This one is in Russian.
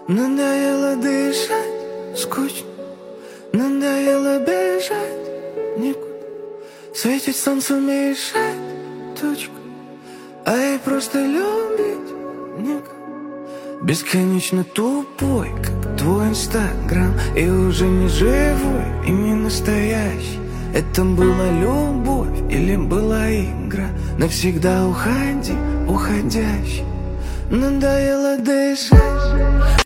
Надоело дышать, скучно. Надоело бежать никуда. Светит солнце, мешает точка, а ей просто любить никак. Бесконечно тупой, как твой инстаграм, и уже не живой, и не настоящий. Это была любовь или была игра? Навсегда уходи, уходящий. Надоело дышать.